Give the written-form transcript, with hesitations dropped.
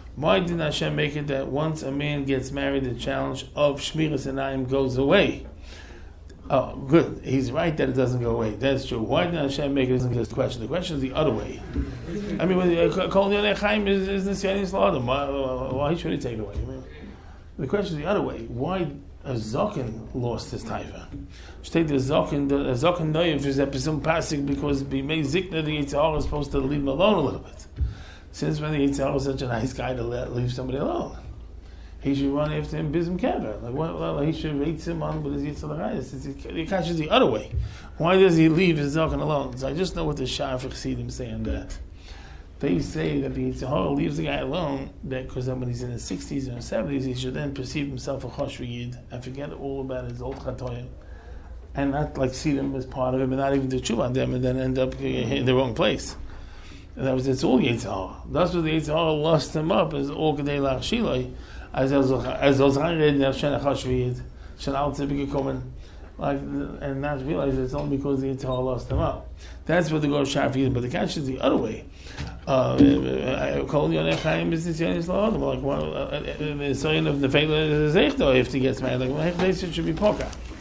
Why did Hashem make it that once a man gets married, the challenge of Shmiras Einayim goes away? Oh, good. He's right that it doesn't go away. That's true. Why did Hashem make it? Isn't this question? The question is the other way. I mean, Kol Yonei Chaim is Nisyanis L'Adam. Why should he take it away? The question is the other way. Why a Zokin lost his taiva? Should take the Zokin Noyev is episode passing because B'mei Zikna the Yetzer Hara is supposed to leave him alone a little bit. Since when the Yetzer Hara is such a nice guy to leave somebody alone, he should run after him bism kever. Like he should rate him on with his Yetzer Hara. The question is the other way. Why does he leave his Zokin alone? So I just know what the Sha'ar Chassidim say on that. They say that the Yetzer Hara leaves the guy alone, that because when he's in his 60s or 70s, he should then perceive himself a Chosh Yid and forget all about his old Chatoyim, and not like see them as part of him, and not even do tshuva on them, and then end up in the wrong place. And it's all Yetzer Hara. That's what the Yetzer Hara lost him up, is all Kedei Lach Shiloi, as Ozran Nefshen Chosh Yid, Shanal Tzibik Komen, and not realize it's only because the Yetzer Hara lost him up. That's what the Gor Shafi is, but the catch is the other way. Kol Yonei Chaim is Nisyanis L'Adam. Like, the sign of the Nefela is Zeichdo if he gets married. Like, well, should be Poka.